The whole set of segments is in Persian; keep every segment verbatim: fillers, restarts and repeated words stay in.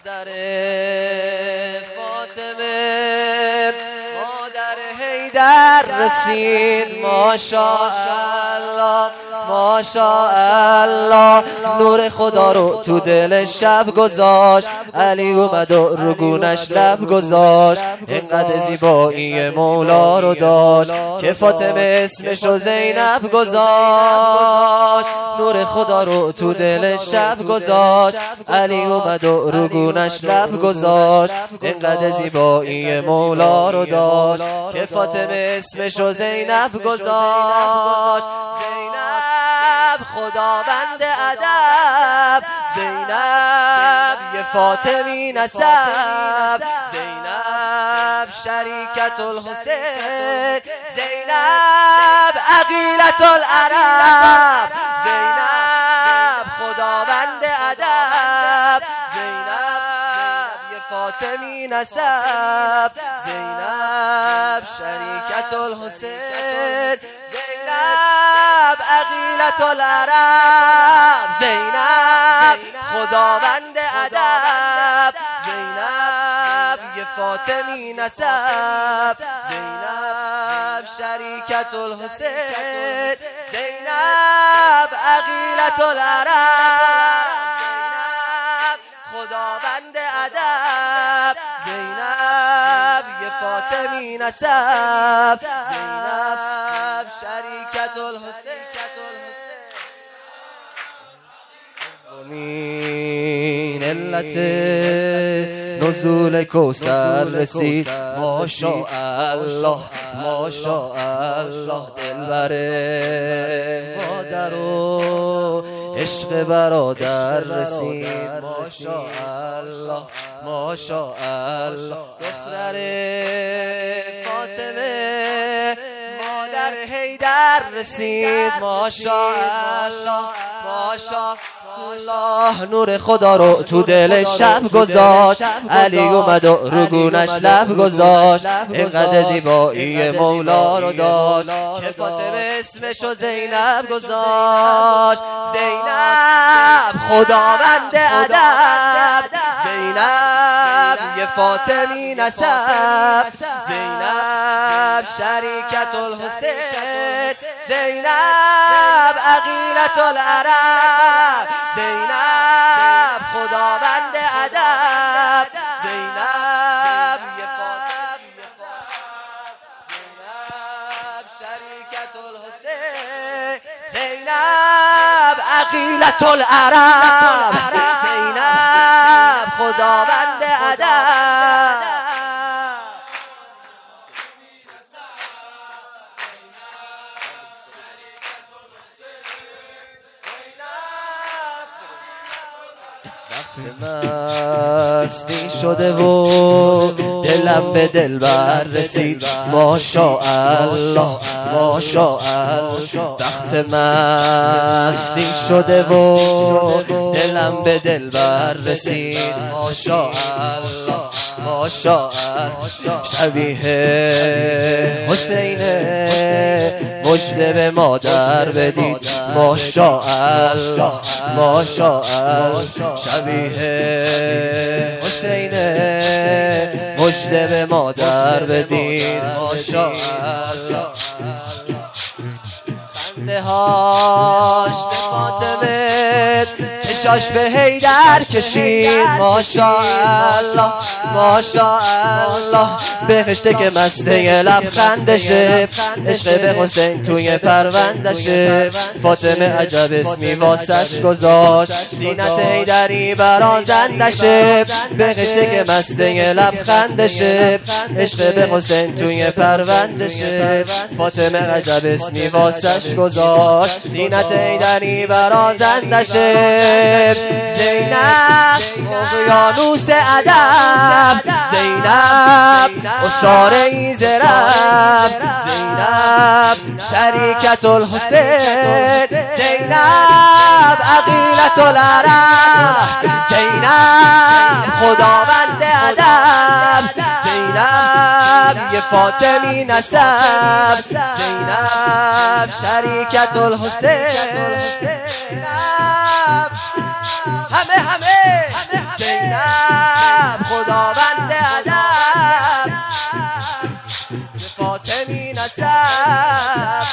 دختر فاطمه مادر حیدر رسید ماشاءالله ماشاءالله. نور خدا رو تو دل شب گذاشت، علی اومد و رو گونش لب گذاشت. اینقدر زیبایی مولا رو داشت که فاطمه اسمشو زینب گذاشت. نور خدا رو تو دل شب گذاشت، علی اومد و رو گونش لب گذاشت. اینقدر زیبایی مولا رو داشت که فاطمه اسمشو زینب گذاشت. زینب خداوند ادب، زینب یه فاطمی نسب، زینب شریکت الحسین، زینب عقیلت العرب، زینب خداوند ادب، زینب یه فاطمی نسب، زینب شریکت الحسین، زینب عقیلت العرب، زینب خداوند ادب، زینب یه فاطمی نسب، زینب شریکت الحسین، زینب عقیلت العرب، زینب خداوند ادب، زینب یه فاطمی نسب، زینب شریکت الحسین. من علت نزول کوثر رسید ماشاءالله ماشاءالله. دلبر مادر و عشق برادر رسید ماشاءالله ماشاءالله. دختر فاطمه مادر حیدر رسید ماشاءالله ماشاءالله. نور خدا رو تو دل شب گذاشت، علی اومد و رو گونش لب گذاشت. اینقدر زیبایی مولا رو داشت که فاطمه اسمشو زینب گذاشت. زینب خداوند ادب، زینب یه فاطمی نسب، زینب شریکت الحسین، زینب عقیلت العرب، زینب خداوند ادب، زینب یه فاطمه، زینب شریکت الحسین، زینب عقیلت العرب، زینب خداوند ادب. مستی شده و دلم به دلبر رسید ماشاءالله ماشاءالله. وقت مستی شده و دلم به دلبر رسید ماشاءالله ماشاءالله. شبیه حسین مژده به مادر بدید ماشاءالله ماشاءالله. شبیه حسین مژده به مادر بدید ماشاءالله. خنده هاش به فاطمه چشاش به حیدر کشید ماشاءالله ماشاءالله. بهشته که مسته لبخندشه، عشق به حسین توی پروندشه. فاطمه عجب اسمی واسش گذاشت، زینت حیدری برازندشه. بهشته که مسته لبخندشه، عشق به حسین توی پروندشه. فاطمه عجب اسمی واسش گذاشت، زینت حیدری برازندشه. زینب اقیانوس ادب، زینب اسرار ایزرب، زینب شریکت الحسین، زینب عقیلت العرب، زینب خداوند ادب، زینب یه فاطمی نسب، زینب شریکت الحسین. همه همه زینب خداوند ادب به فاطمی نسب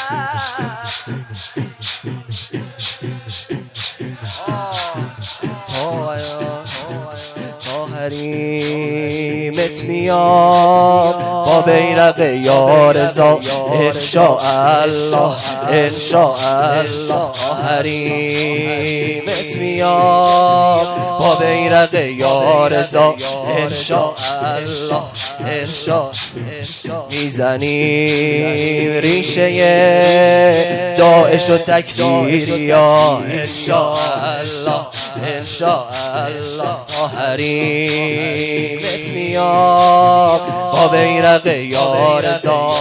تا حریمت میام با بیرق یا رضا انشاءالله انشاءالله تا حریمت میام با بیرق یا رضا انشاءالله انشاء میزنیم ریشه داعش و تکفیریا انشاءالله انشاءالله تا حریمت میام با بیرق یا رضا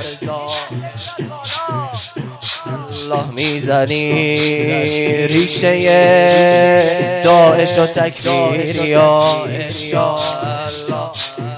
الله میزنی ریشه داعش و تکفیریا انشاءالله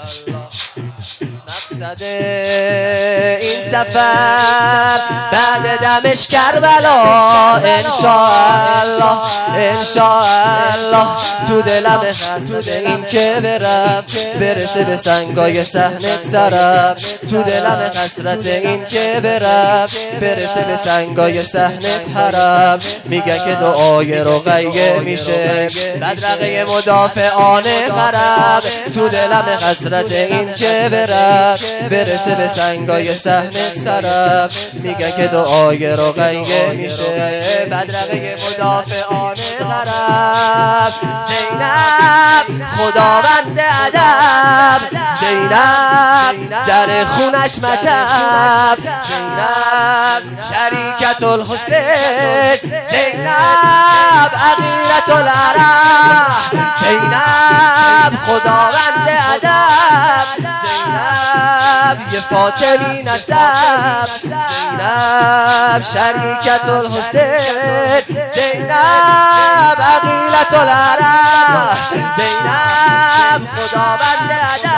مقصد این سفر بعد دمشق کربلا انشاءالله انشاءالله تو دلم حسود این که برم برسه به سنگای صحنت سرم تو دلم حسرت این که برم برسه به سنگای صحنت حرم میگه که دعای رقیه میشه بدرقه مدافعان غرب تو دلم حسرت این که برم برسه به سنگای صحنت سرم میگه که دعای رقیه میشه بدرقه مدافعان غرب زینب خداوند ادب زینب در خونش مطب زینب شریکت الحسین زینب عقیلت العرب زینب خداوند ادب زینب یه فاطمی نسب زینب شریکت الحسین زینب عقیلت العرب زینب خداوند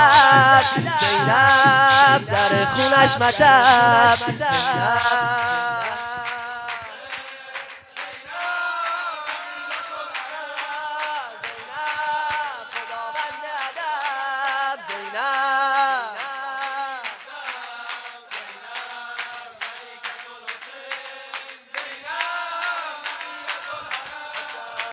ادب زینب در خونش مطب